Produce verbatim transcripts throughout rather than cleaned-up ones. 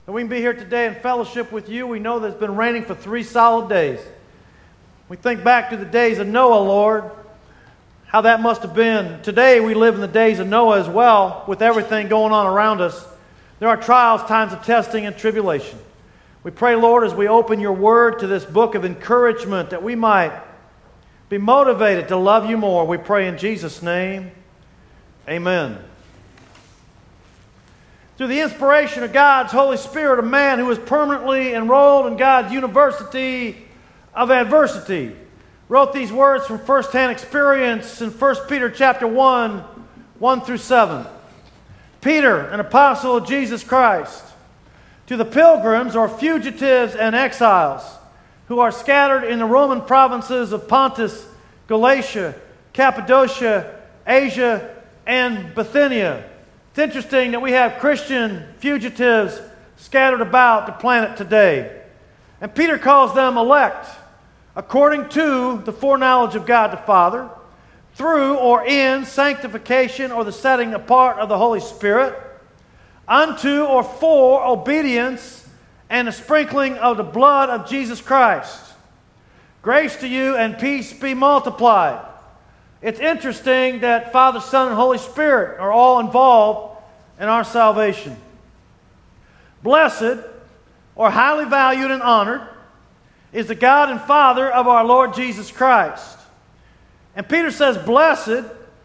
that we can be here today in fellowship with you. We know that it's been raining for three solid days. We think back to the days of Noah, Lord, how that must have been. Today we live in the days of Noah as well, with everything going on around us. There are trials, times of testing, and tribulation. We pray, Lord, as we open your word to this book of encouragement, that we might be motivated to love you more. We pray in Jesus' name. Amen. Through the inspiration of God's Holy Spirit, a man who is permanently enrolled in God's University of Adversity wrote these words from first-hand experience in First Peter chapter one, one through seven. Peter, an apostle of Jesus Christ, to the pilgrims or fugitives and exiles who are scattered in the Roman provinces of Pontus, Galatia, Cappadocia, Asia, and Bithynia. It's interesting that we have Christian fugitives scattered about the planet today. And Peter calls them elect, according to the foreknowledge of God the Father, through or in sanctification or the setting apart of the Holy Spirit, unto or for obedience and the sprinkling of the blood of Jesus Christ. Grace to you and peace be multiplied. It's interesting that Father, Son, and Holy Spirit are all involved in our salvation. Blessed, or highly valued and honored, is the God and Father of our Lord Jesus Christ. And Peter says blessed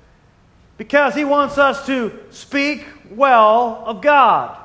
because he wants us to speak well of God.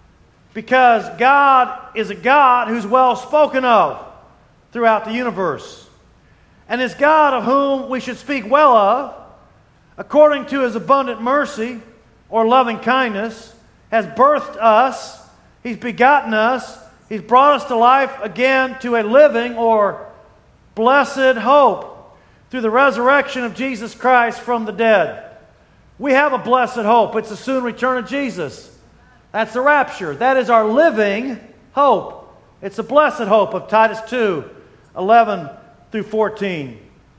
Because God is a God who's well spoken of throughout the universe. And is God of whom we should speak well of, according to his abundant mercy or loving kindness, has birthed us, he's begotten us, he's brought us to life again to a living or blessed hope through the resurrection of Jesus Christ from the dead. We have a blessed hope. It's the soon return of Jesus. That's the rapture. That is our living hope. It's a blessed hope of Titus two, eleven through fourteen.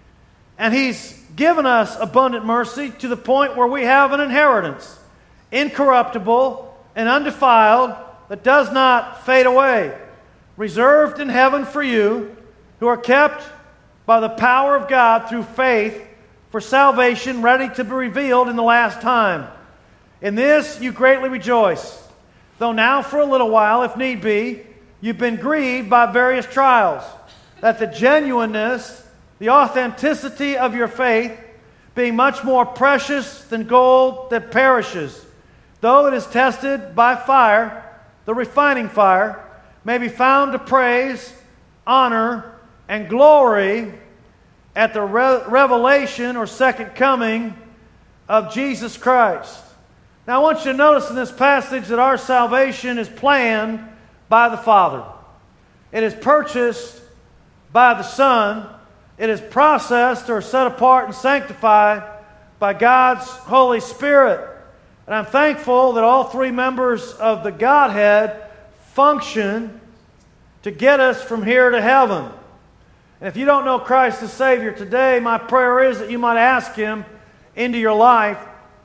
And he's given us abundant mercy to the point where we have an inheritance, incorruptible and undefiled, that does not fade away, reserved in heaven for you, who are kept by the power of God through faith for salvation, ready to be revealed in the last time. In this you greatly rejoice, though now for a little while, if need be, you've been grieved by various trials, that the genuineness, the authenticity of your faith, being much more precious than gold that perishes, though it is tested by fire, the refining fire, may be found to praise, honor, and glory at the re- revelation or second coming of Jesus Christ. Now I want you to notice in this passage that our salvation is planned by the Father. It is purchased by the Son. It is processed or set apart and sanctified by God's Holy Spirit. And I'm thankful that all three members of the Godhead function to get us from here to heaven. And if you don't know Christ as Savior today, my prayer is that you might ask Him into your life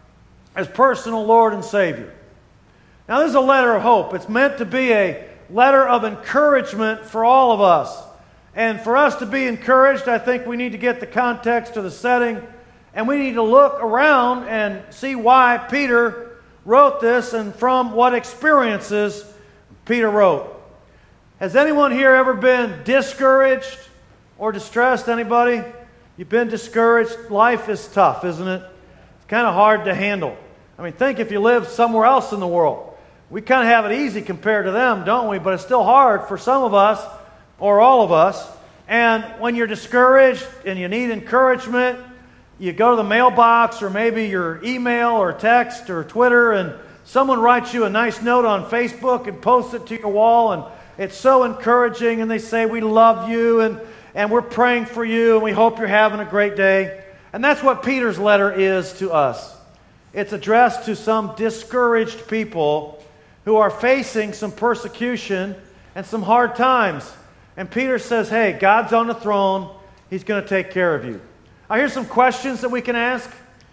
as personal Lord and Savior. Now this is a letter of hope. It's meant to be a letter of encouragement for all of us. And for us to be encouraged, I think we need to get the context of the setting, and we need to look around and see why Peter wrote this and from what experiences Peter wrote. Has anyone here ever been discouraged or distressed? Anybody? You've been discouraged? Life is tough, isn't it? It's kind of hard to handle. I mean, think if you lived somewhere else in the world. We kind of have it easy compared to them, don't we? But it's still hard for some of us, or all of us. And when you're discouraged and you need encouragement, you go to the mailbox or maybe your email or text or Twitter, and someone writes you a nice note on Facebook and posts it to your wall, and it's so encouraging, and they say, we love you, and, and we're praying for you, and we hope you're having a great day. And that's what Peter's letter is to us. It's addressed to some discouraged people who are facing some persecution and some hard times. And Peter says, hey, God's on the throne. He's going to take care of you. Now, here's some questions that we can ask.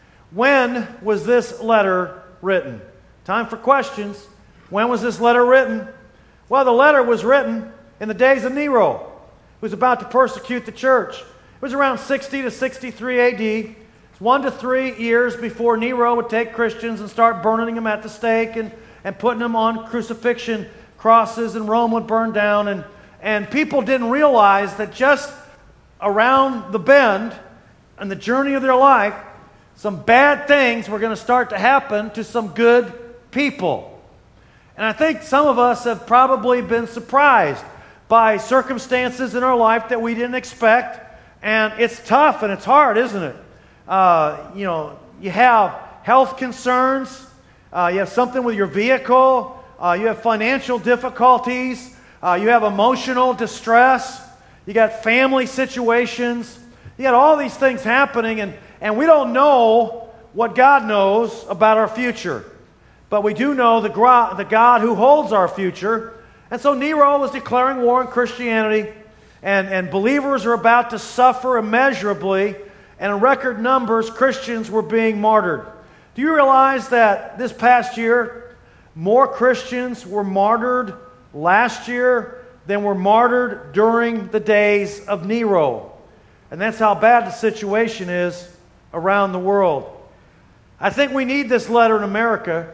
When was this letter written? Time for questions. When was this letter written? Well, the letter was written in the days of Nero, who was about to persecute the church. It was around sixty to sixty-three A D. It's one to three years before Nero would take Christians and start burning them at the stake and, and putting them on crucifixion crosses, and Rome would burn down. And, and people didn't realize that just around the bend and the journey of their life, some bad things were going to start to happen to some good people. And I think some of us have probably been surprised by circumstances in our life that we didn't expect. And it's tough and it's hard, isn't it? Uh, you know, you have health concerns, uh, you have something with your vehicle, uh, you have financial difficulties, uh, you have emotional distress, you got family situations, you got all these things happening, and, and we don't know what God knows about our future. But we do know the, gro- the God who holds our future. And so Nero was declaring war on Christianity, and, and believers are about to suffer immeasurably, and in record numbers, Christians were being martyred. Do you realize that this past year, more Christians were martyred last year than were martyred during the days of Nero? And that's how bad the situation is around the world. I think we need this letter in America,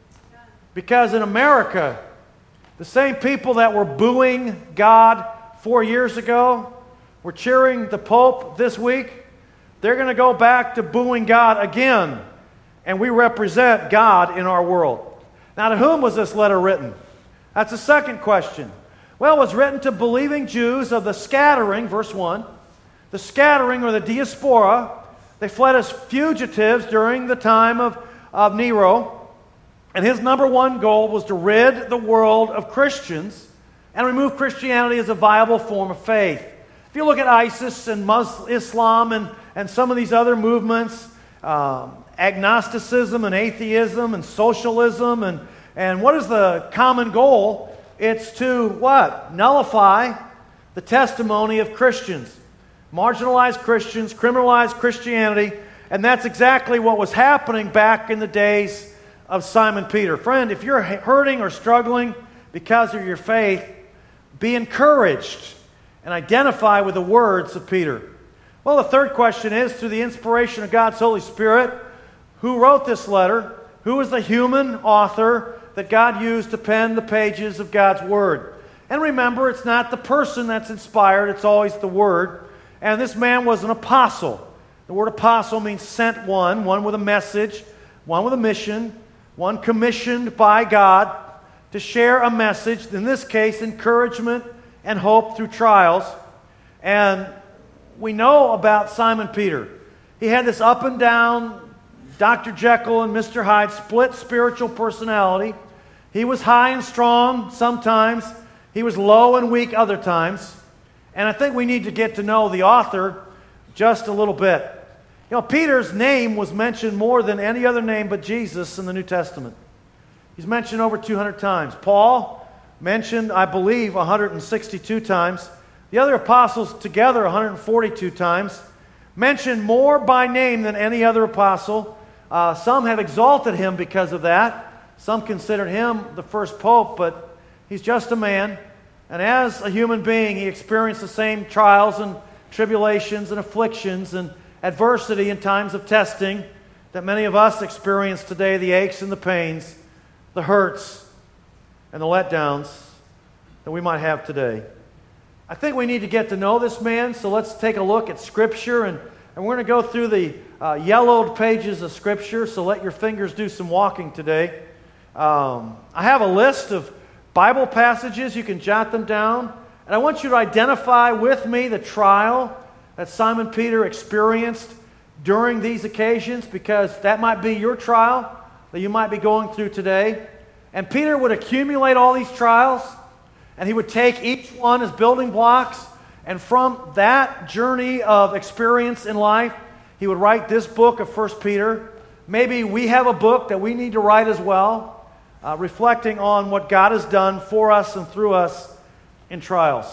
because in America, the same people that were booing God four years ago were cheering the Pope this week. They're going to go back to booing God again. And we represent God in our world. Now, to whom was this letter written? That's the second question. Well, it was written to believing Jews of the scattering, verse one, the scattering or the diaspora. They fled as fugitives during the time of, of Nero. And his number one goal was to rid the world of Christians and remove Christianity as a viable form of faith. If you look at ISIS and Muslim, Islam and, and some of these other movements, um, agnosticism and atheism and socialism, and, and what is the common goal? It's to what? Nullify the testimony of Christians. Marginalize Christians, criminalize Christianity, and that's exactly what was happening back in the days of Simon Peter. Friend, if you're hurting or struggling because of your faith, be encouraged and identify with the words of Peter. Well, the third question is, through the inspiration of God's Holy Spirit, who wrote this letter? Who was the human author that God used to pen the pages of God's Word? And remember, it's not the person that's inspired, it's always the Word. And this man was an apostle. The word apostle means sent one, one with a message, one with a mission, one commissioned by God to share a message, in this case, encouragement and hope through trials. And we know about Simon Peter. He had this up and down, Doctor Jekyll and Mister Hyde, split spiritual personality. He was high and strong sometimes. He was low and weak other times. And I think we need to get to know the author just a little bit. You know, Peter's name was mentioned more than any other name but Jesus in the New Testament. He's mentioned over two hundred times. Paul mentioned, I believe, one hundred sixty-two times. The other apostles together, one hundred forty-two times. Mentioned more by name than any other apostle. Uh, some have exalted him because of that. Some considered him the first pope, but he's just a man. And as a human being, he experienced the same trials and tribulations and afflictions and adversity in times of testing that many of us experience today, the aches and the pains, the hurts and the letdowns that we might have today. I think we need to get to know this man, so let's take a look at Scripture, and, and we're going to go through the uh, yellowed pages of Scripture, so let your fingers do some walking today. Um, I have a list of Bible passages. You can jot them down, and I want you to identify with me the trial that Simon Peter experienced during these occasions, because that might be your trial that you might be going through today. And Peter would accumulate all these trials, and he would take each one as building blocks, and from that journey of experience in life, he would write this book of First Peter. Maybe we have a book that we need to write as well, uh, reflecting on what God has done for us and through us in trials.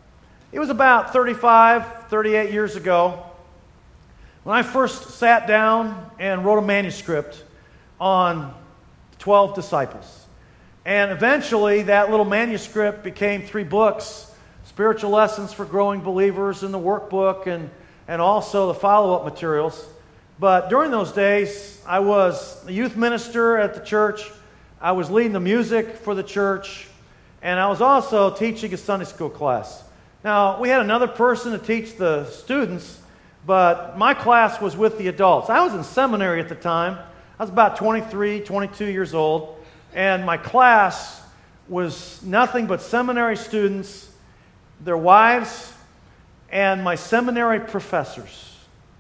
It was about thirty-five, thirty-eight years ago when I first sat down and wrote a manuscript on twelve disciples. And eventually, that little manuscript became three books, Spiritual Lessons for Growing Believers and the workbook, and, and also the follow-up materials. But during those days, I was a youth minister at the church. I was leading the music for the church, and I was also teaching a Sunday school class. Now, we had another person to teach the students, but my class was with the adults. I was in seminary at the time. I was about twenty-three, twenty-two years old, and my class was nothing but seminary students, their wives, and my seminary professors.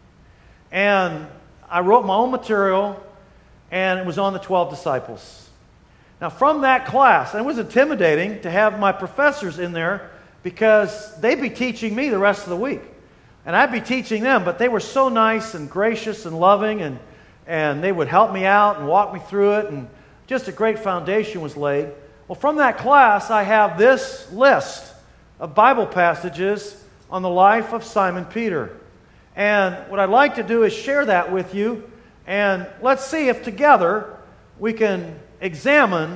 And I wrote my own material, and it was on the twelve disciples. Now, from that class, and it was intimidating to have my professors in there because they'd be teaching me the rest of the week. And I'd be teaching them, but they were so nice and gracious and loving, and, and they would help me out and walk me through it, and just a great foundation was laid. Well, from that class, I have this list of Bible passages on the life of Simon Peter. And what I'd like to do is share that with you, and let's see if together we can examine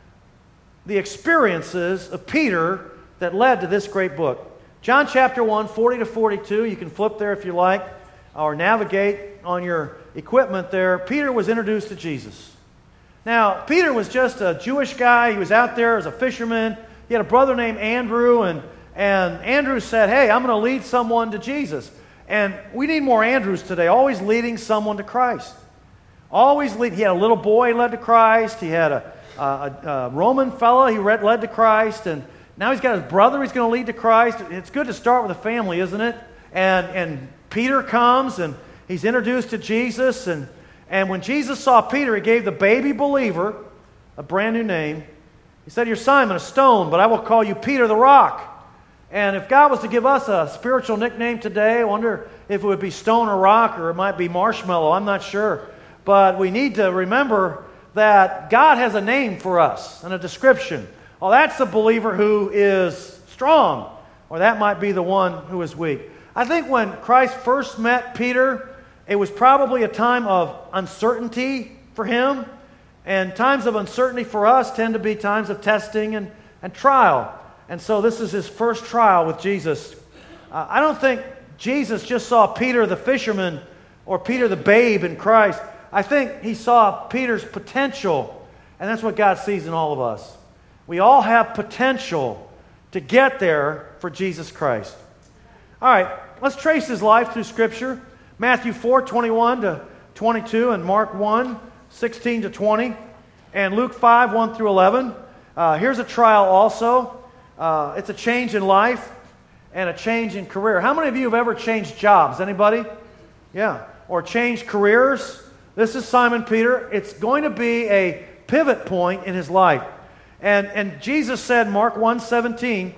the experiences of Peter that led to this great book. John chapter one, forty to forty-two, you can flip there if you like, or navigate on your equipment there. Peter was introduced to Jesus. Now, Peter was just a Jewish guy. He was out there as a fisherman. He had a brother named Andrew, and, and Andrew said, hey, I'm going to lead someone to Jesus. And we need more Andrews today, always leading someone to Christ. Always lead. He had a little boy he led to Christ. He had a, a, a Roman fellow he read, led to Christ, and now he's got his brother he's going to lead to Christ. It's good to start with a family, isn't it? And and Peter comes, and he's introduced to Jesus. And, and when Jesus saw Peter, he gave the baby believer a brand new name. He said, you're Simon, a stone, but I will call you Peter the rock. And if God was to give us a spiritual nickname today, I wonder if it would be stone or rock, or it might be marshmallow. I'm not sure. But we need to remember that God has a name for us and a description. Oh, that's the believer who is strong, or that might be the one who is weak. I think when Christ first met Peter, it was probably a time of uncertainty for him, and times of uncertainty for us tend to be times of testing and, and trial. And so this is his first trial with Jesus. Uh, I don't think Jesus just saw Peter the fisherman or Peter the babe in Christ. I think he saw Peter's potential, and that's what God sees in all of us. We all have potential to get there for Jesus Christ. All right, let's trace his life through Scripture. Matthew four, twenty-one to twenty-two, and Mark one, sixteen to twenty, and Luke five, one through eleven. Uh, here's a trial also. Uh, it's a change in life and a change in career. How many of you have ever changed jobs? Anybody? Yeah. Or changed careers? This is Simon Peter. It's going to be a pivot point in his life. And, and Jesus said, Mark one seventeen,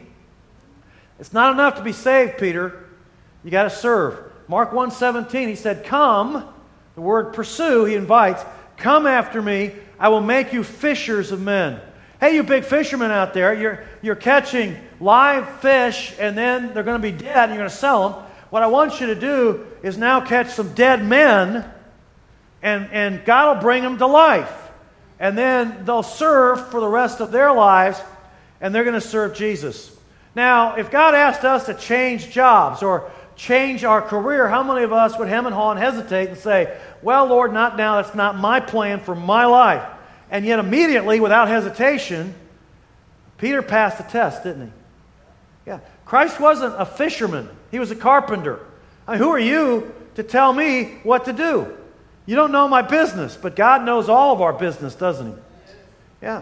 it's not enough to be saved, Peter. You got to serve. Mark one seventeen, he said, come, the word pursue, he invites, come after me, I will make you fishers of men. Hey, you big fishermen out there, you're, you're catching live fish, and then they're going to be dead, and you're going to sell them. What I want you to do is now catch some dead men, and, and God will bring them to life. And then they'll serve for the rest of their lives, and they're going to serve Jesus. Now, if God asked us to change jobs or change our career, how many of us would hem and haw and hesitate and say, well, Lord, not now, that's not my plan for my life. And yet immediately, without hesitation, Peter passed the test, didn't he? Yeah. Christ wasn't a fisherman. He was a carpenter. I mean, who are you to tell me what to do? You don't know my business, but God knows all of our business, doesn't he? Yeah.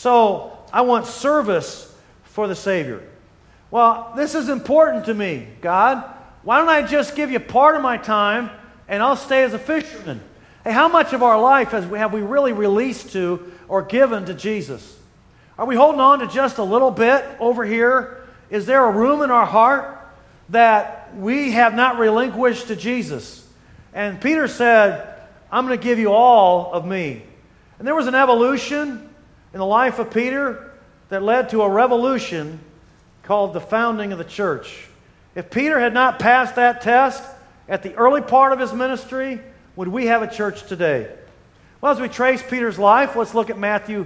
So I want service for the Savior. Well, this is important to me, God. Why don't I just give you part of my time and I'll stay as a fisherman? Hey, how much of our life has we, have we really released to or given to Jesus? Are we holding on to just a little bit over here? Is there a room in our heart that we have not relinquished to Jesus? And Peter said, I'm going to give you all of me. And there was an evolution in the life of Peter that led to a revolution called the founding of the church. If Peter had not passed that test at the early part of his ministry, would we have a church today? Well, as we trace Peter's life, let's look at Matthew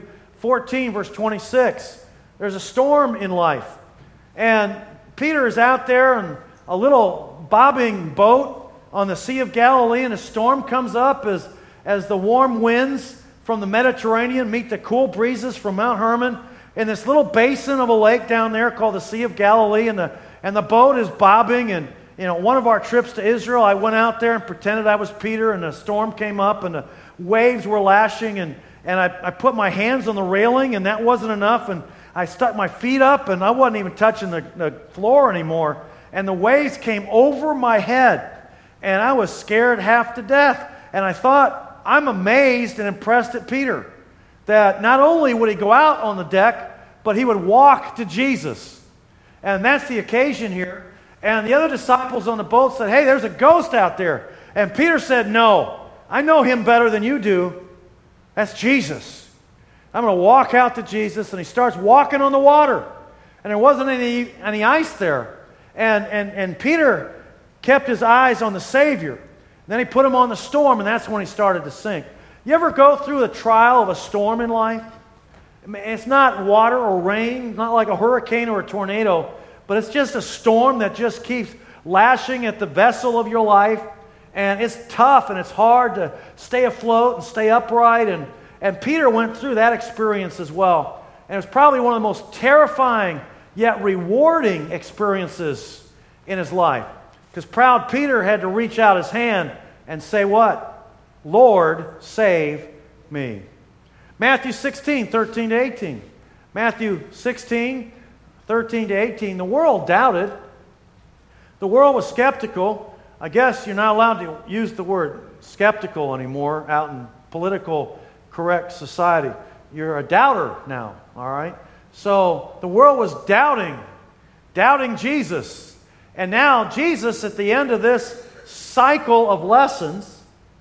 fourteen, verse twenty-six. There's a storm in life. And Peter is out there in a little bobbing boat on the Sea of Galilee, and a storm comes up as, as the warm winds from the Mediterranean meet the cool breezes from Mount Hermon in this little basin of a lake down there called the Sea of Galilee, and the, and the boat is bobbing. And you know, one of our trips to Israel, I went out there and pretended I was Peter, and the storm came up, and the waves were lashing, and, and I, I put my hands on the railing, and that wasn't enough, and I stuck my feet up, and I wasn't even touching the, the floor anymore, and the waves came over my head, and I was scared half to death, and I thought, I'm amazed and impressed at Peter, that not only would he go out on the deck, but he would walk to Jesus, and that's the occasion here. And the other disciples on the boat said, hey, there's a ghost out there. And Peter said, no, I know him better than you do. That's Jesus. I'm going to walk out to Jesus. And he starts walking on the water. And there wasn't any, any ice there. And, and, and Peter kept his eyes on the Savior. And then he put him on the storm, and that's when he started to sink. You ever go through the trial of a storm in life? I mean, it's not water or rain, not like a hurricane or a tornado, but it's just a storm that just keeps lashing at the vessel of your life. And it's tough and it's hard to stay afloat and stay upright. And, and Peter went through that experience as well. And it was probably one of the most terrifying yet rewarding experiences in his life. Because proud Peter had to reach out his hand and say what? Lord, save me. Matthew sixteen, thirteen to eighteen. Matthew sixteen, thirteen to eighteen. The world doubted. The world was skeptical. I guess you're not allowed to use the word skeptical anymore out in political correct society. You're a doubter now, all right? So the world was doubting, doubting Jesus. And now Jesus, at the end of this cycle of lessons,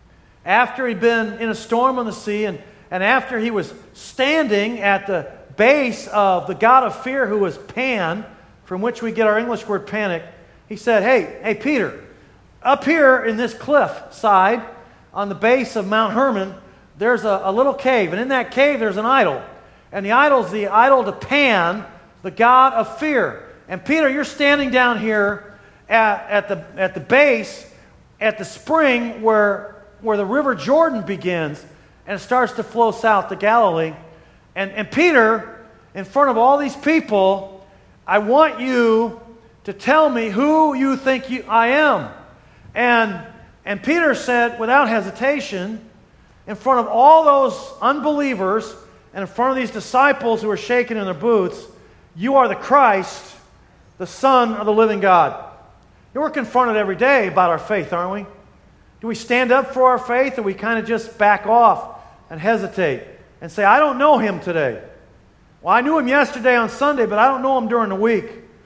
after he'd been in a storm on the sea, and, and after he was standing at the base of the god of fear, who was Pan, from which we get our English word panic, he said, hey, hey Peter, up here in this cliff side, on the base of Mount Hermon, there's a, a little cave, and in that cave there's an idol. And the idol's the idol to Pan, the god of fear. And Peter, you're standing down here at, at, the, at the base, at the spring where, where the river Jordan begins, and it starts to flow south to Galilee. And, and Peter, in front of all these people, I want you to tell me who you think you, I am. And, and Peter said, without hesitation, in front of all those unbelievers and in front of these disciples who are shaking in their boots, you are the Christ, the Son of the living God. And we're confronted every day about our faith, aren't we? Do we stand up for our faith, or we kind of just back off and hesitate and say, I don't know him today. Well, I knew him yesterday on Sunday, but I don't know him during the week.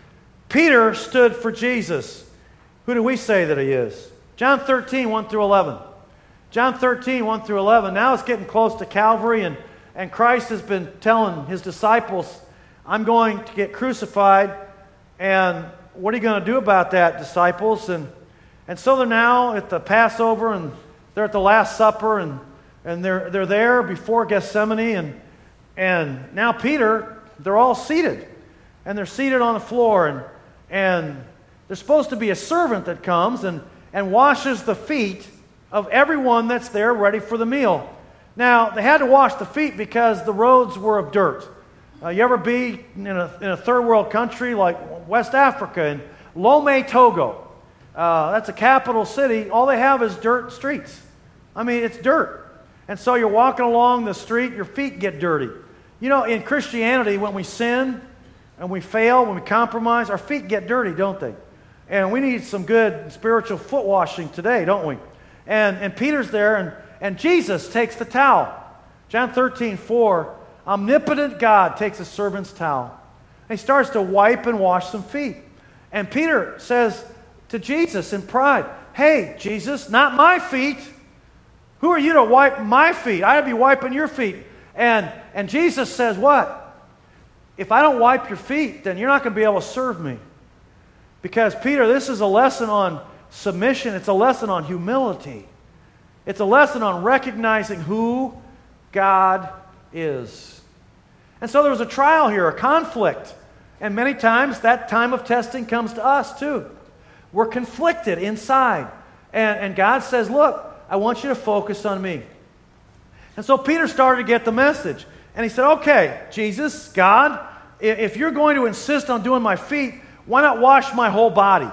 Peter stood for Jesus. Who do we say that he is? John thirteen, one through eleven. John thirteen, one through eleven. Now it's getting close to Calvary, and, and Christ has been telling his disciples, I'm going to get crucified, and what are you going to do about that, disciples? And, and so they're now at the Passover, and they're at the Last Supper, and, and they're, they're there before Gethsemane, and, and now Peter, they're all seated, and they're seated on the floor, and, and there's supposed to be a servant that comes and, and washes the feet of everyone that's there ready for the meal. Now, they had to wash the feet because the roads were of dirt. Uh, you ever be in a, in a third world country like West Africa, in Lome, Togo? Uh, that's a capital city. All they have is dirt streets. I mean, it's dirt. And so you're walking along the street, your feet get dirty. You know, in Christianity, when we sin and we fail, when we compromise, our feet get dirty, don't they? And we need some good spiritual foot washing today, don't we? And, and Peter's there, and, and Jesus takes the towel. John thirteen, four, omnipotent God takes a servant's towel. And he starts to wipe and wash some feet. And Peter says to Jesus in pride, hey, Jesus, not my feet. Who are you to wipe my feet? I'd be wiping your feet. And, and Jesus says what? If I don't wipe your feet, then you're not going to be able to serve me. Because, Peter, this is a lesson on submission. It's a lesson on humility. It's a lesson on recognizing who God is. And so there was a trial here, a conflict. And many times that time of testing comes to us too. We're conflicted inside. And, and God says, look, I want you to focus on me. And so Peter started to get the message. And he said, okay, Jesus, God, if you're going to insist on doing my feet, why not wash my whole body?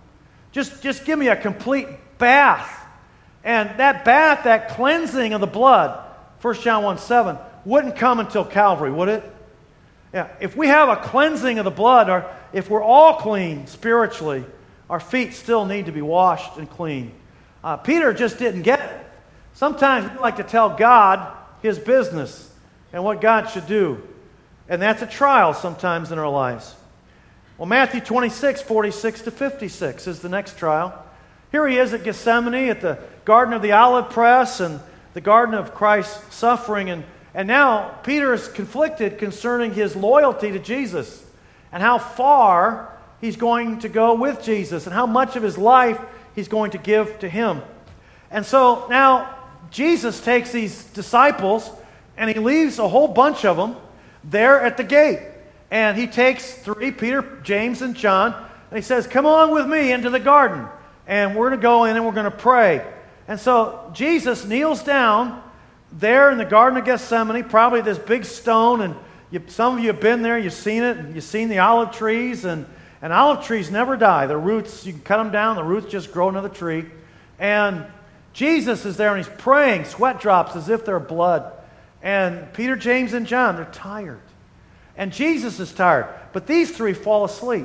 Just, just give me a complete bath. And that bath, that cleansing of the blood, First John one seven, wouldn't come until Calvary, would it? Yeah. If we have a cleansing of the blood, or if we're all clean spiritually, our feet still need to be washed and clean. Uh, Peter just didn't get it. Sometimes we like to tell God His business and what God should do. And that's a trial sometimes in our lives. Well, Matthew twenty-six, forty-six to fifty-six is the next trial. Here he is at Gethsemane, at the Garden of the Olive Press, and the Garden of Christ's suffering. And, and now Peter is conflicted concerning his loyalty to Jesus and how far he's going to go with Jesus and how much of his life he's going to give to Him. And so now Jesus takes these disciples and he leaves a whole bunch of them there at the gate. And he takes three, Peter, James, and John, and he says, come on with me into the garden. And we're going to go in and we're going to pray. And so Jesus kneels down there in the Garden of Gethsemane, probably this big stone. And you, some of you have been there, you've seen it, and you've seen the olive trees. And, and olive trees never die. The roots, you can cut them down, the roots just grow another tree. And Jesus is there and he's praying, sweat drops as if they're blood. And Peter, James, and John, they're tired. And Jesus is tired. But these three fall asleep.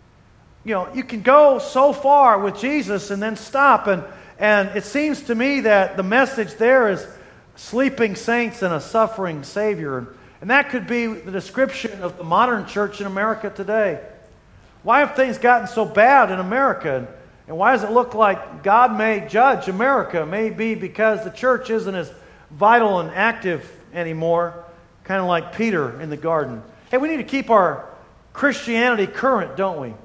You know, you can go so far with Jesus and then stop. And, and it seems to me that the message there is sleeping saints and a suffering Savior. And that could be the description of the modern church in America today. Why have things gotten so bad in America? And why does it look like God may judge America? Maybe because the church isn't as vital and active anymore, kind of like Peter in the garden. Hey, we need to keep our Christianity current, don't we?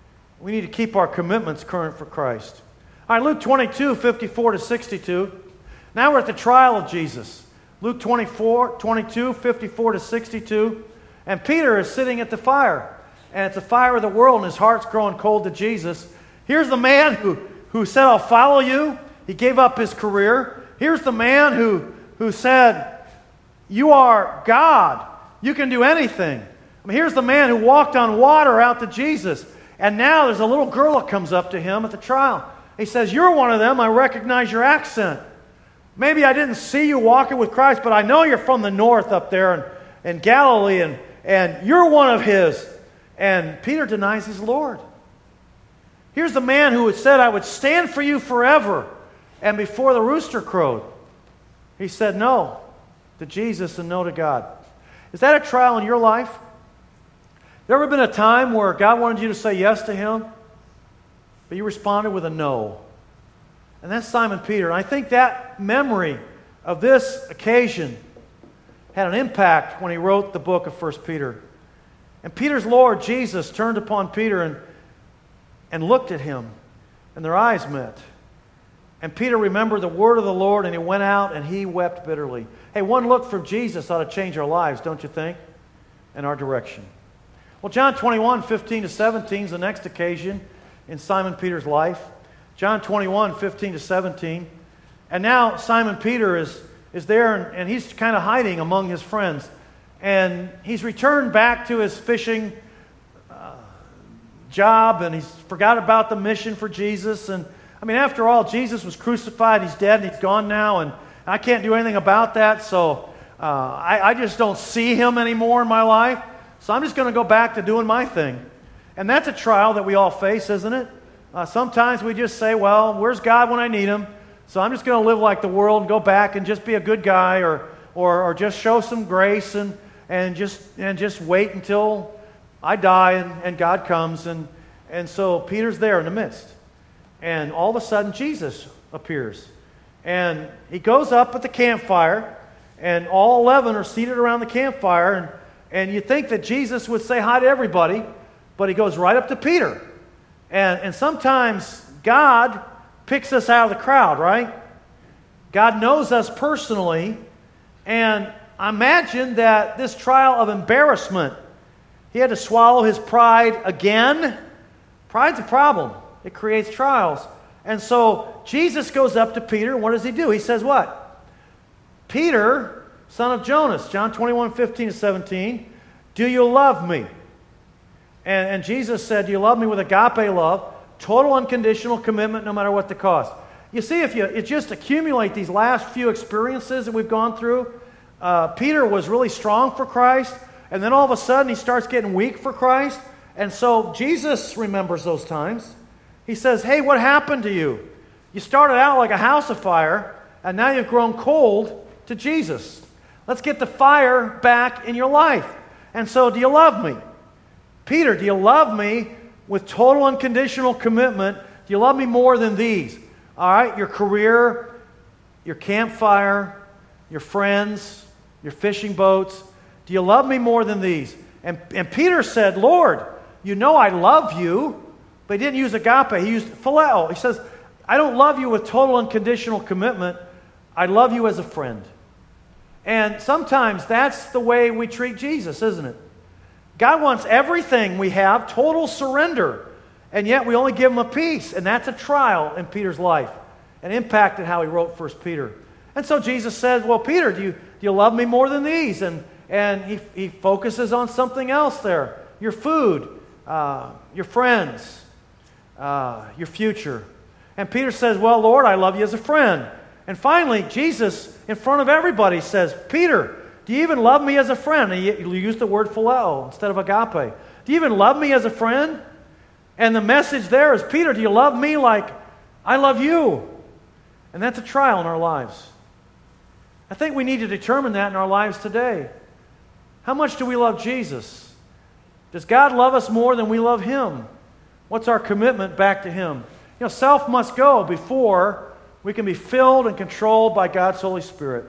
We need to keep our commitments current for Christ. All right, Luke twenty-two, fifty-four to sixty-two. Now we're at the trial of Jesus. Luke twenty-four, twenty-two, fifty-four to sixty-two. And Peter is sitting at the fire. And it's the fire of the world, and his heart's growing cold to Jesus. Here's the man who, who said, I'll follow you. He gave up his career. Here's the man who, who said, you are God. You can do anything. I mean, here's the man who walked on water out to Jesus. And now there's a little girl that comes up to him at the trial. He says, you're one of them. I recognize your accent. Maybe I didn't see you walking with Christ, but I know you're from the north up there in, in Galilee, and, and you're one of his. And Peter denies his Lord. Here's the man who had said, I would stand for you forever. And before the rooster crowed, he said no to Jesus and no to God. Is that a trial in your life? There ever been a time where God wanted you to say yes to Him, but you responded with a no? And that's Simon Peter. And I think that memory of this occasion had an impact when he wrote the book of First Peter. And Peter's Lord, Jesus, turned upon Peter and, and looked at him, and their eyes met. And Peter remembered the word of the Lord, and he went out and he wept bitterly. Hey, one look from Jesus ought to change our lives, don't you think? And our direction. Well, John twenty-one, fifteen to seventeen is the next occasion in Simon Peter's life. John twenty-one, fifteen to seventeen. And now Simon Peter is, is there, and, and he's kind of hiding among his friends. And he's returned back to his fishing uh, job, and he's forgot about the mission for Jesus. And I mean, after all, Jesus was crucified, he's dead, and he's gone now, and I can't do anything about that, so uh, I, I just don't see him anymore in my life. So I'm just going to go back to doing my thing. And that's a trial that we all face, isn't it? Uh, sometimes we just say, well, where's God when I need Him? So I'm just going to live like the world and go back and just be a good guy, or or, or just show some grace and and just and just wait until I die and, and God comes. And, and so Peter's there in the midst. And all of a sudden Jesus appears. And he goes up at the campfire, and all eleven are seated around the campfire, and And you think that Jesus would say hi to everybody, but he goes right up to Peter. And, and sometimes God picks us out of the crowd, right? God knows us personally, and imagine that this trial of embarrassment, he had to swallow his pride again. Pride's a problem. It creates trials. And so Jesus goes up to Peter, and what does he do? He says what? Peter, son of Jonas, John twenty-one, fifteen to seventeen, do you love me? And, and Jesus said, do you love me with agape love, total unconditional commitment no matter what the cost? You see, if you, you just accumulate these last few experiences that we've gone through, uh, Peter was really strong for Christ, and then all of a sudden he starts getting weak for Christ. And so Jesus remembers those times. He says, hey, what happened to you? You started out like a house afire, and now you've grown cold to Jesus. Let's get the fire back in your life. And so, do you love me? Peter, do you love me with total unconditional commitment? Do you love me more than these? All right, your career, your campfire, your friends, your fishing boats. Do you love me more than these? And, and Peter said, Lord, you know I love you. But he didn't use agape. He used phileo. He says, I don't love you with total unconditional commitment. I love you as a friend. And sometimes that's the way we treat Jesus, isn't it? God wants everything we have, total surrender. And yet we only give him a piece. And that's a trial in Peter's life. And impacted how he wrote First Peter. And so Jesus says, well, Peter, do you, do you love me more than these? And, and he, he focuses on something else there. Your food, uh, your friends, uh, your future. And Peter says, well, Lord, I love you as a friend. And finally, Jesus, in front of everybody, says, Peter, do you even love me as a friend? And you use the word phileo instead of agape. Do you even love me as a friend? And the message there is, Peter, do you love me like I love you? And that's a trial in our lives. I think we need to determine that in our lives today. How much do we love Jesus? Does God love us more than we love him? What's our commitment back to him? You know, self must go before we can be filled and controlled by God's Holy Spirit.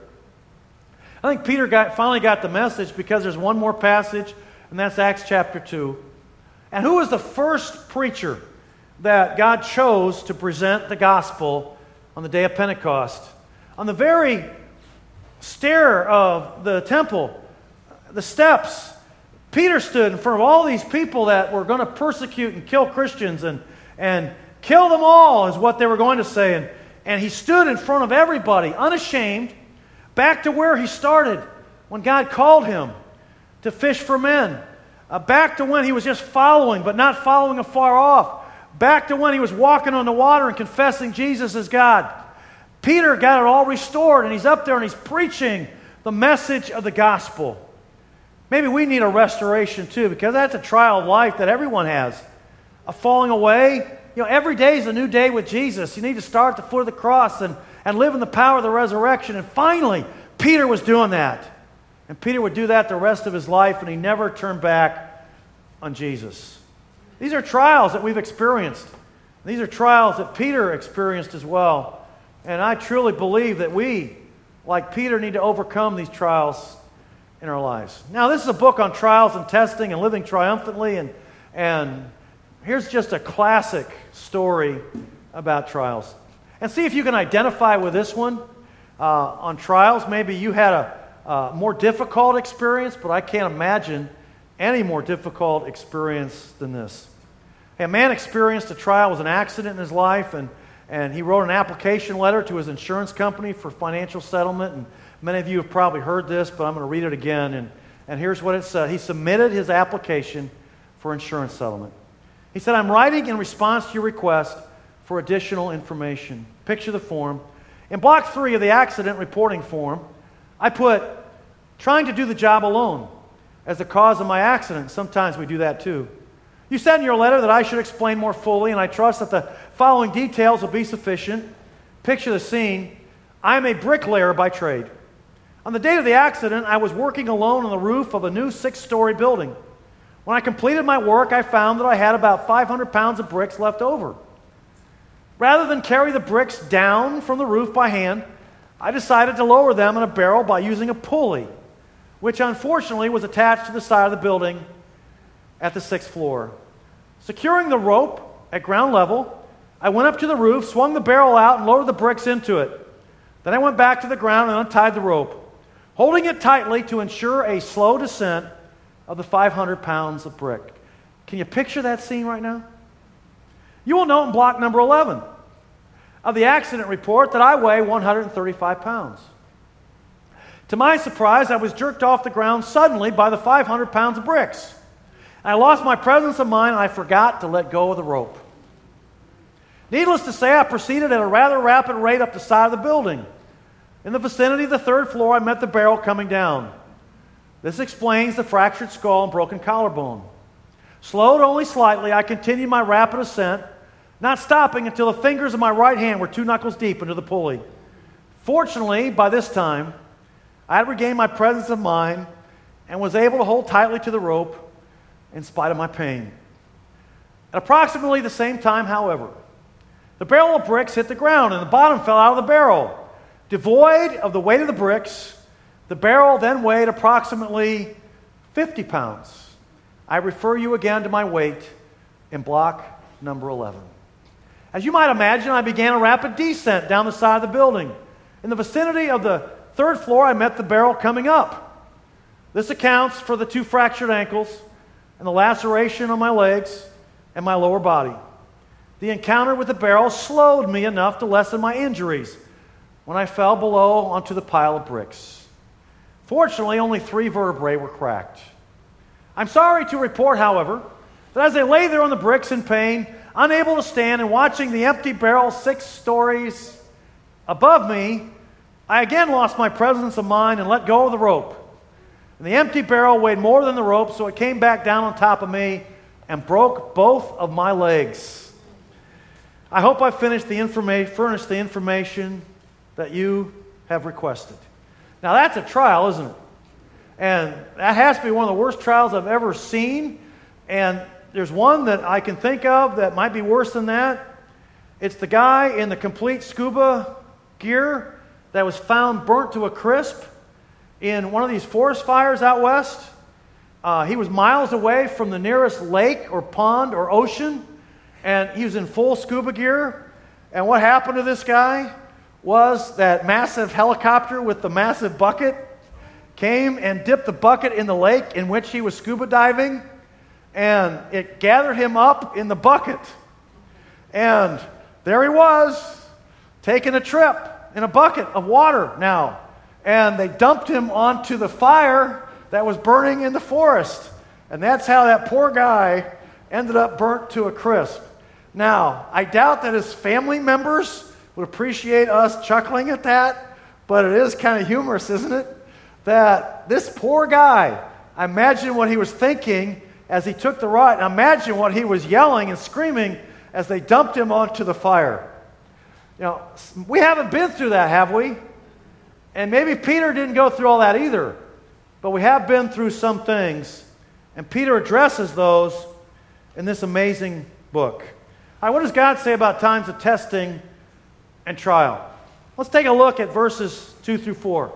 I think Peter got, finally got the message because there's one more passage, and that's Acts chapter two. And who was the first preacher that God chose to present the gospel on the day of Pentecost? On the very stair of the temple, the steps, Peter stood in front of all these people that were going to persecute and kill Christians and, and kill them all is what they were going to say. And, and he stood in front of everybody, unashamed, back to where he started when God called him to fish for men. Uh, back to when he was just following, but not following afar off. Back to when he was walking on the water and confessing Jesus as God. Peter got it all restored, and he's up there and he's preaching the message of the gospel. Maybe we need a restoration too, because that's a trial of life that everyone has. A falling away. You know, every day is a new day with Jesus. You need to start at the foot of the cross and, and live in the power of the resurrection. And finally, Peter was doing that. And Peter would do that the rest of his life, and he never turned back on Jesus. These are trials that we've experienced. These are trials that Peter experienced as well. And I truly believe that we, like Peter, need to overcome these trials in our lives. Now, this is a book on trials and testing and living triumphantly, and, and here's just a classic story about trials. And see if you can identify with this one uh, on trials. Maybe you had a, a more difficult experience, but I can't imagine any more difficult experience than this. A man experienced a trial. It was an accident in his life, and, and he wrote an application letter to his insurance company for financial settlement. And many of you have probably heard this, but I'm going to read it again. And, and here's what it said. He submitted his application for insurance settlement. He said, I'm writing in response to your request for additional information. Picture the form. In block three of the accident reporting form, I put, trying to do the job alone as the cause of my accident. Sometimes we do that too. You said in your letter that I should explain more fully, and I trust that the following details will be sufficient. Picture the scene. I am a bricklayer by trade. On the date of the accident, I was working alone on the roof of a new six-story building. When I completed my work, I found that I had about five hundred pounds of bricks left over. Rather than carry the bricks down from the roof by hand, I decided to lower them in a barrel by using a pulley, which unfortunately was attached to the side of the building at the sixth floor. Securing the rope at ground level, I went up to the roof, swung the barrel out, and lowered the bricks into it. Then I went back to the ground and untied the rope. holding it tightly to ensure a slow descent of the five hundred pounds of brick. Can you picture that scene right now? You will note in block number eleven of the accident report that I weigh one hundred thirty-five pounds. To my surprise, I was jerked off the ground suddenly by the five hundred pounds of bricks. I lost my presence of mind and I forgot to let go of the rope. Needless to say, I proceeded at a rather rapid rate up the side of the building. In the vicinity of the third floor, I met the barrel coming down. This explains the fractured skull and broken collarbone. Slowed only slightly, I continued my rapid ascent, not stopping until the fingers of my right hand were two knuckles deep into the pulley. Fortunately, by this time, I had regained my presence of mind and was able to hold tightly to the rope in spite of my pain. At approximately the same time, however, the barrel of bricks hit the ground and the bottom fell out of the barrel. Devoid of the weight of the bricks, the barrel then weighed approximately fifty pounds. I refer you again to my weight in block number eleven. As you might imagine, I began a rapid descent down the side of the building. In the vicinity of the third floor, I met the barrel coming up. This accounts for the two fractured ankles and the laceration on my legs and my lower body. The encounter with the barrel slowed me enough to lessen my injuries when I fell below onto the pile of bricks. Fortunately, only three vertebrae were cracked. I'm sorry to report, however, that as I lay there on the bricks in pain, unable to stand and watching the empty barrel six stories above me, I again lost my presence of mind and let go of the rope. And the empty barrel weighed more than the rope, so it came back down on top of me and broke both of my legs. I hope I finished the informa- furnished the information that you have requested. Now that's a trial, isn't it? And that has to be one of the worst trials I've ever seen. And there's one that I can think of that might be worse than that. It's the guy in the complete scuba gear that was found burnt to a crisp in one of these forest fires out west. Uh, he was miles away from the nearest lake or pond or ocean, and he was in full scuba gear. And what happened to this guy was that massive helicopter with the massive bucket came and dipped the bucket in the lake in which he was scuba diving, and it gathered him up in the bucket. And there he was, taking a trip in a bucket of water now. And they dumped him onto the fire that was burning in the forest. And that's how that poor guy ended up burnt to a crisp. Now, I doubt that his family members would appreciate us chuckling at that, but it is kind of humorous, isn't it? That this poor guy, I imagine what he was thinking as he took the ride. And imagine what he was yelling and screaming as they dumped him onto the fire. You know, we haven't been through that, have we? And maybe Peter didn't go through all that either. But we have been through some things. And Peter addresses those in this amazing book. All right, what does God say about times of testing and trial? Let's take a look at verses two through four.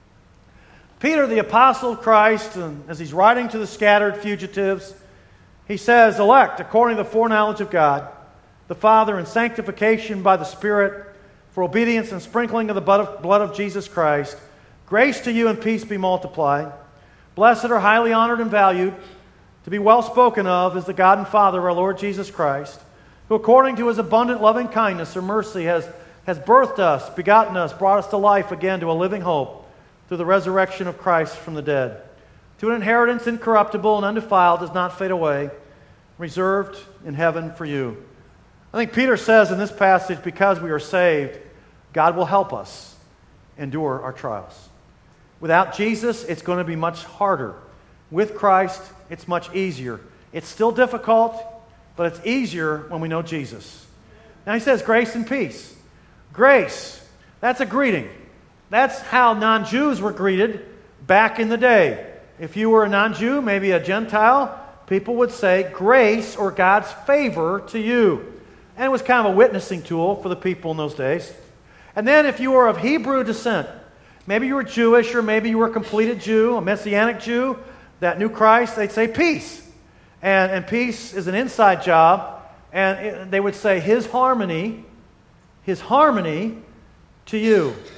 Peter, the apostle of Christ, and as he's writing to the scattered fugitives, he says, elect according to the foreknowledge of God, the Father, in sanctification by the Spirit, for obedience and sprinkling of the blood of, blood of Jesus Christ, grace to you and peace be multiplied. Blessed are highly honored and valued, to be well spoken of is the God and Father of our Lord Jesus Christ, who according to his abundant loving kindness or mercy has, has birthed us, begotten us, brought us to life again to a living hope, through the resurrection of Christ from the dead, to an inheritance incorruptible and undefiled, does not fade away, reserved in heaven for you. I think Peter says in this passage, because we are saved, God will help us endure our trials. Without Jesus, it's going to be much harder. With Christ, it's much easier. It's still difficult, but it's easier when we know Jesus. Now he says grace and peace. Grace, that's a greeting. That's how non-Jews were greeted back in the day. If you were a non-Jew, maybe a Gentile, people would say grace or God's favor to you. And it was kind of a witnessing tool for the people in those days. And then if you were of Hebrew descent, maybe you were Jewish or maybe you were a completed Jew, a Messianic Jew that knew Christ, they'd say peace. And, and peace is an inside job. And it, they would say his harmony, his harmony to you.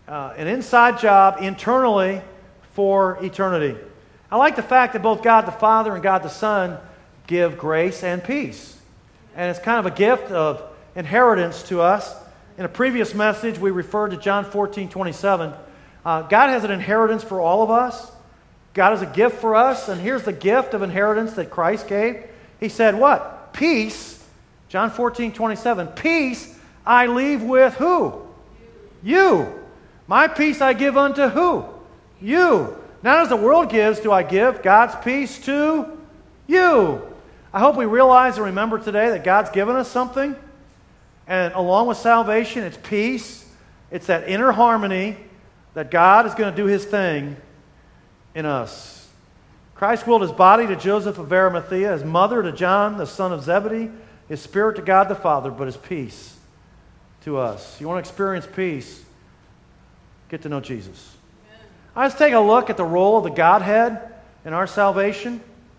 uh, an inside job internally for eternity. I like the fact that both God the Father and God the Son give grace and peace. And it's kind of a gift of inheritance to us. In a previous message, we referred to John fourteen twenty-seven. Uh, God has an inheritance for all of us. God has a gift for us, and here's the gift of inheritance that Christ gave. He said what? Peace. John fourteen twenty-seven. Peace I leave with who? You. My peace I give unto who? You. Not as the world gives do I give God's peace to you. I hope we realize and remember today that God's given us something. And along with salvation, it's peace. It's that inner harmony that God is going to do His thing in us. Christ willed His body to Joseph of Arimathea, His mother to John, the son of Zebedee, His spirit to God the Father, but His peace to us. You want to experience peace? Get to know Jesus. Let's take a look at the role of the Godhead in our salvation.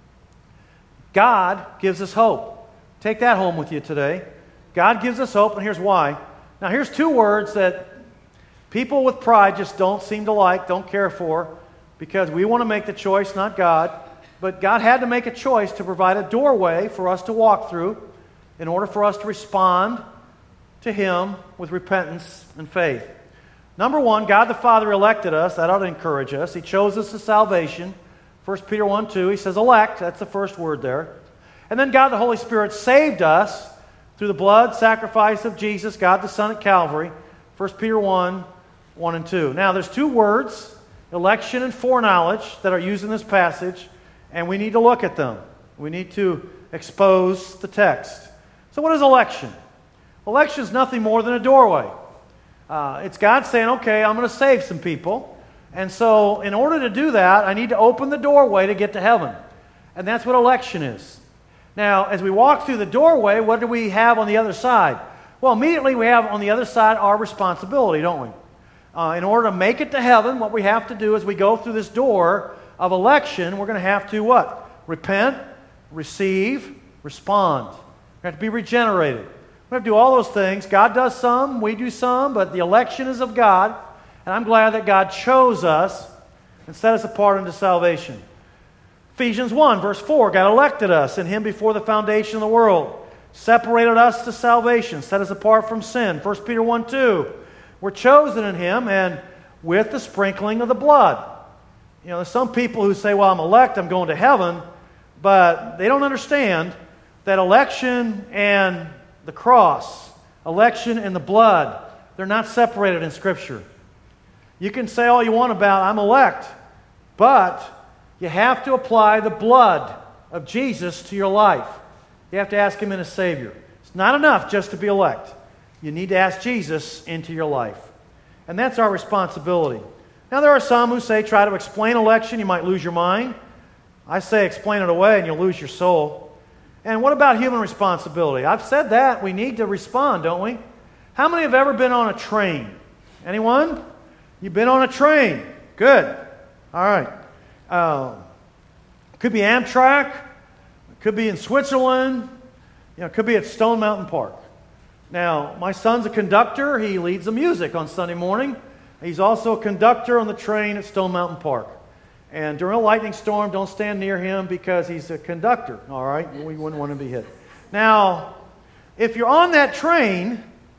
God gives us hope. Take that home with you today. God gives us hope, and here's why. Now, here's two words that people with pride just don't seem to like, don't care for, because we want to make the choice, not God. But God had to make a choice to provide a doorway for us to walk through in order for us to respond to Him with repentance and faith. Number one, God the Father elected us. That ought to encourage us. He chose us to salvation. First Peter one two, he says elect. That's the first word there. And then God the Holy Spirit saved us through the blood sacrifice of Jesus, God the Son at Calvary. First Peter one, one and two. Now, there's two words, election and foreknowledge, that are used in this passage, and we need to look at them. We need to expose the text. So what is election? Election is nothing more than a doorway. Uh, it's God saying, okay, I'm going to save some people. And so in order to do that, I need to open the doorway to get to heaven. And that's what election is. Now, as we walk through the doorway, what do we have on the other side? Well, immediately we have on the other side our responsibility, don't we? Uh, in order to make it to heaven, what we have to do as we go through this door of election, we're going to have to what? Repent, receive, respond. We have to be regenerated. We have to do all those things. God does some, we do some, but the election is of God. And I'm glad that God chose us and set us apart unto salvation. Ephesians one, verse four, God elected us in Him before the foundation of the world, separated us to salvation, set us apart from sin. First Peter one two, we're chosen in Him and with the sprinkling of the blood. You know, there's some people who say, well, I'm elect, I'm going to heaven, but they don't understand that election and the cross, election and the blood, they're not separated in Scripture. You can say all you want about, I'm elect, but you have to apply the blood of Jesus to your life. You have to ask Him in as Savior. It's not enough just to be elect. You need to ask Jesus into your life. And that's our responsibility. Now, there are some who say try to explain election, you might lose your mind. I say explain it away and you'll lose your soul. And what about human responsibility? I've said that. We need to respond, don't we? How many have ever been on a train? Anyone? You've been on a train. Good. All right. Uh, could be Amtrak. It could be in Switzerland. You know, it could be at Stone Mountain Park. Now, my son's a conductor. He leads the music on Sunday morning. He's also a conductor on the train at Stone Mountain Park. And during a lightning storm, don't stand near him because he's a conductor. All right? We wouldn't want him to be hit. Now, if you're on that train,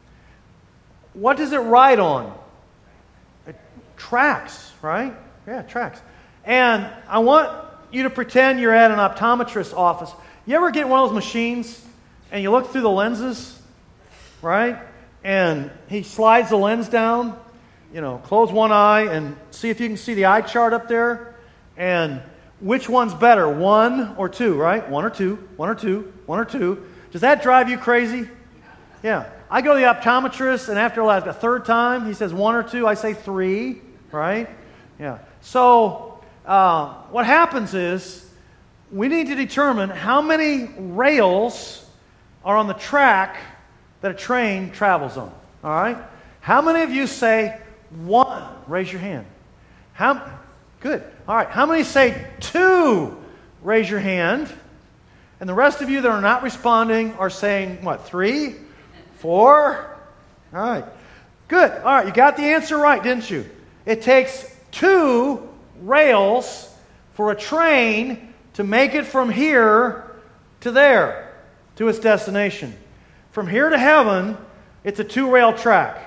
what does it ride on? It tracks, right? Yeah, tracks. And I want you to pretend you're at an optometrist's office. You ever get one of those machines and you look through the lenses, right? And he slides the lens down, you know, close one eye and see if you can see the eye chart up there. And which one's better, one or two, right? One or two, one or two, one or two. Does that drive you crazy? Yeah. I go to the optometrist, and after like a third time, he says one or two. I say three, right? Yeah. So uh, what happens is we need to determine how many rails are on the track that a train travels on. All right? How many of you say one? Raise your hand. How? Good. All right. How many say two? Raise your hand. And the rest of you that are not responding are saying what? Three? Four? All right. Good. All right, you got the answer right, didn't you? It takes two rails for a train to make it from here to there, to its destination. From here to heaven, it's a two-rail track.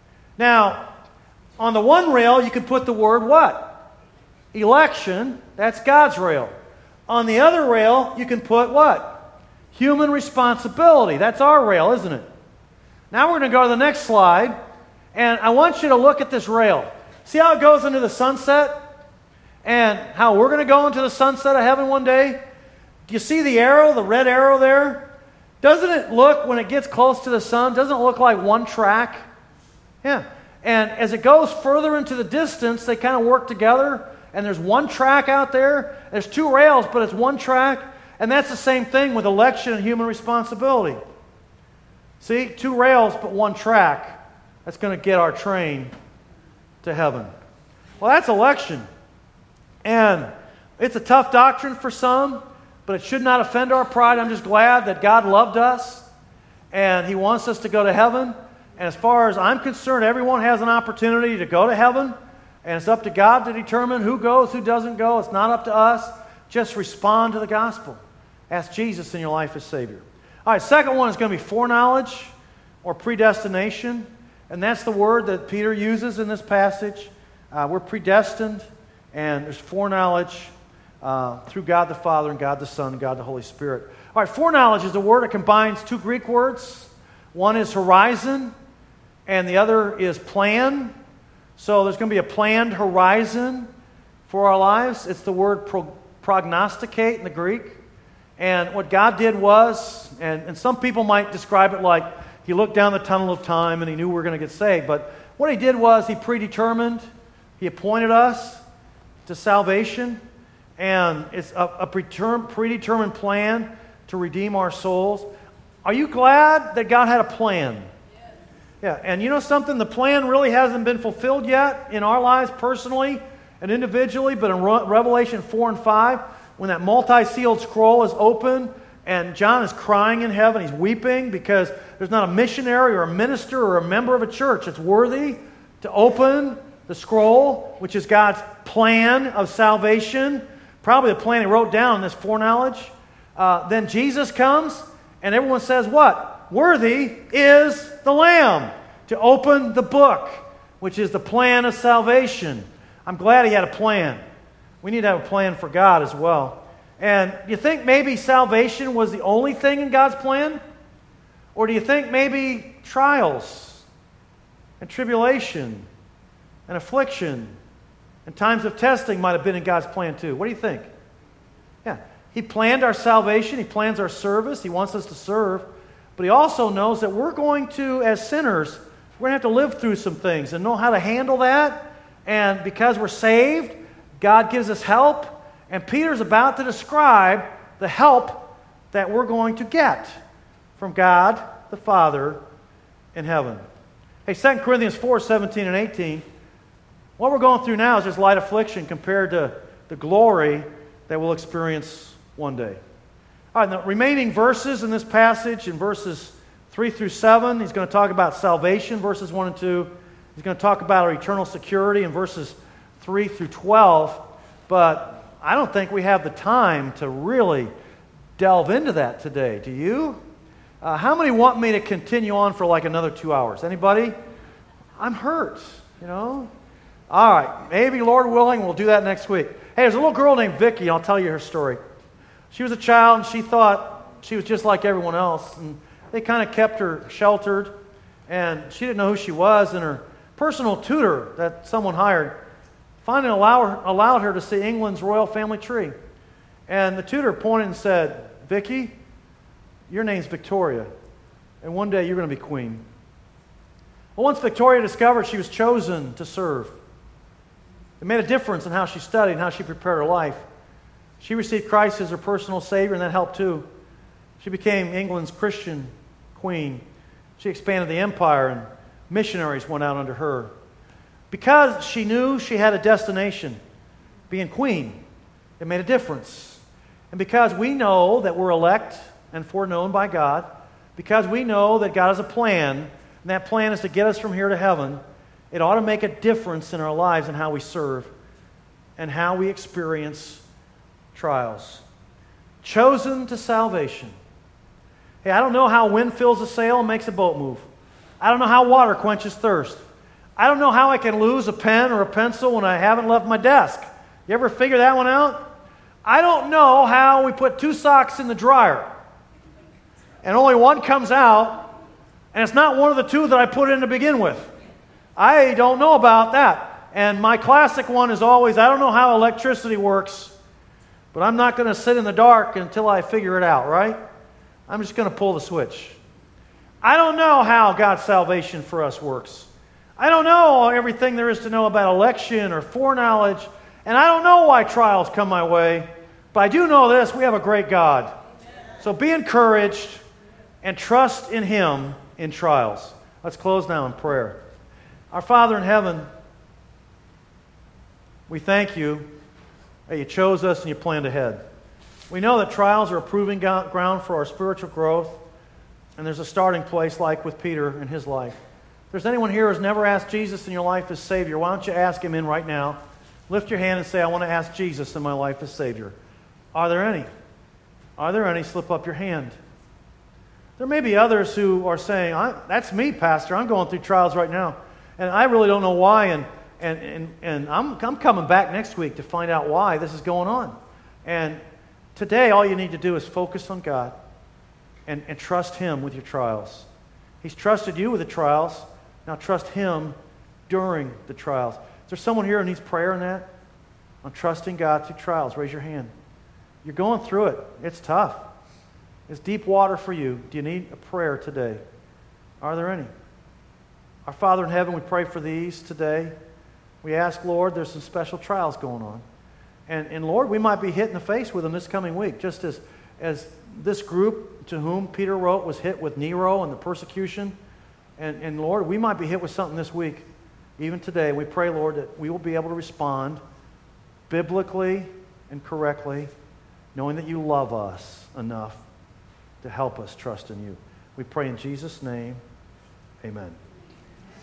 Now, on the one rail, you can put the word what? Election. That's God's rail. On the other rail, you can put what? Human responsibility. That's our rail, isn't it? Now we're going to go to the next slide, and I want you to look at this rail. See how it goes into the sunset? And how we're going to go into the sunset of heaven one day? Do you see the arrow, the red arrow there? Doesn't it look, when it gets close to the sun, doesn't it look like one track? Yeah. And as it goes further into the distance, they kind of work together, and there's one track out there. There's two rails, but it's one track. And that's the same thing with election and human responsibility. See, two rails, but one track. That's going to get our train to heaven. Well, that's election. And it's a tough doctrine for some, but it should not offend our pride. I'm just glad that God loved us, and He wants us to go to heaven. And as far as I'm concerned, everyone has an opportunity to go to heaven, and it's up to God to determine who goes, who doesn't go. It's not up to us. Just respond to the gospel. Ask Jesus in your life as Savior. All right, second one is going to be foreknowledge or predestination, and that's the word that Peter uses in this passage. Uh, we're predestined, and there's foreknowledge uh, through God the Father and God the Son and God the Holy Spirit. All right, foreknowledge is a word that combines two Greek words. One is horizon, and the other is plan. So there's going to be a planned horizon for our lives. It's the word pro- prognosticate in the Greek. And what God did was, and, and some people might describe it like He looked down the tunnel of time and He knew we were going to get saved. But what He did was He predetermined, He appointed us to salvation. And it's a, a predetermined plan to redeem our souls. Are you glad that God had a plan? Yes. Yeah, and you know something? The plan really hasn't been fulfilled yet in our lives personally and individually, but in Re- Revelation four and five, when that multi-sealed scroll is open and John is crying in heaven, he's weeping because there's not a missionary or a minister or a member of a church that's worthy to open the scroll, which is God's plan of salvation, probably the plan He wrote down in this foreknowledge. Uh, then Jesus comes, and everyone says what? Worthy is the Lamb to open the book, which is the plan of salvation. I'm glad He had a plan. We need to have a plan for God as well. And you think maybe salvation was the only thing in God's plan? Or do you think maybe trials and tribulation and affliction and times of testing might have been in God's plan too? What do you think? Yeah. He planned our salvation. He plans our service. He wants us to serve. But He also knows that we're going to, as sinners, we're going to have to live through some things and know how to handle that. And because we're saved, God gives us help. And Peter's about to describe the help that we're going to get from God the Father in heaven. Hey, Second Corinthians four, seventeen and eighteen. What we're going through now is just light affliction compared to the glory that we'll experience one day. All right, the remaining verses in this passage, in verses three through seven, he's going to talk about salvation, verses one and two. He's going to talk about our eternal security in verses three through twelve. But I don't think we have the time to really delve into that today. Do you? Uh, how many want me to continue on for like another two hours? Anybody? I'm hurt, you know? All right, maybe, Lord willing, we'll do that next week. Hey, there's a little girl named Vicky. I'll tell you her story. She was a child, and she thought she was just like everyone else. And they kind of kept her sheltered, and she didn't know who she was. And her personal tutor that someone hired finally allowed, allowed her to see England's royal family tree. And the tutor pointed and said, Vicky, your name's Victoria, and one day you're going to be queen. Well, once Victoria discovered she was chosen to serve, it made a difference in how she studied and how she prepared her life. She received Christ as her personal Savior, and that helped too. She became England's Christian queen. She expanded the empire, and missionaries went out under her. Because she knew she had a destination, being queen, it made a difference. And because we know that we're elect and foreknown by God, because we know that God has a plan and that plan is to get us from here to heaven, it ought to make a difference in our lives and how we serve and how we experience trials. Chosen to salvation. Hey, I don't know how wind fills a sail and makes a boat move. I don't know how water quenches thirst. I don't know how I can lose a pen or a pencil when I haven't left my desk. You ever figure that one out? I don't know how we put two socks in the dryer and only one comes out, and it's not one of the two that I put in to begin with. I don't know about that. And my classic one is always, I don't know how electricity works, but I'm not going to sit in the dark until I figure it out, right? I'm just going to pull the switch. I don't know how God's salvation for us works. I don't know everything there is to know about election or foreknowledge, and I don't know why trials come my way, but I do know this, we have a great God. So be encouraged and trust in Him in trials. Let's close now in prayer. Our Father in heaven, we thank you that you chose us and you planned ahead. We know that trials are a proving ground for our spiritual growth, and there's a starting place like with Peter in his life. If there's anyone here who's never asked Jesus in your life as Savior, why don't you ask Him in right now? Lift your hand and say, I want to ask Jesus in my life as Savior. Are there any? Are there any? Slip up your hand. There may be others who are saying, I, that's me, Pastor. I'm going through trials right now. And I really don't know why, and and and, and I'm, I'm coming back next week to find out why this is going on. And today, all you need to do is focus on God and, and trust Him with your trials. He's trusted you with the trials. Now trust Him during the trials. Is there someone here who needs prayer in that? On trusting God through trials. Raise your hand. You're going through it. It's tough. It's deep water for you. Do you need a prayer today? Are there any? Our Father in heaven, we pray for these today. We ask, Lord, there's some special trials going on. And, and Lord, we might be hit in the face with them this coming week, just as, as this group to whom Peter wrote was hit with Nero and the persecution. And, and Lord, we might be hit with something this week, even today. We pray, Lord, that we will be able to respond biblically and correctly, knowing that you love us enough to help us trust in you. We pray in Jesus' name, amen.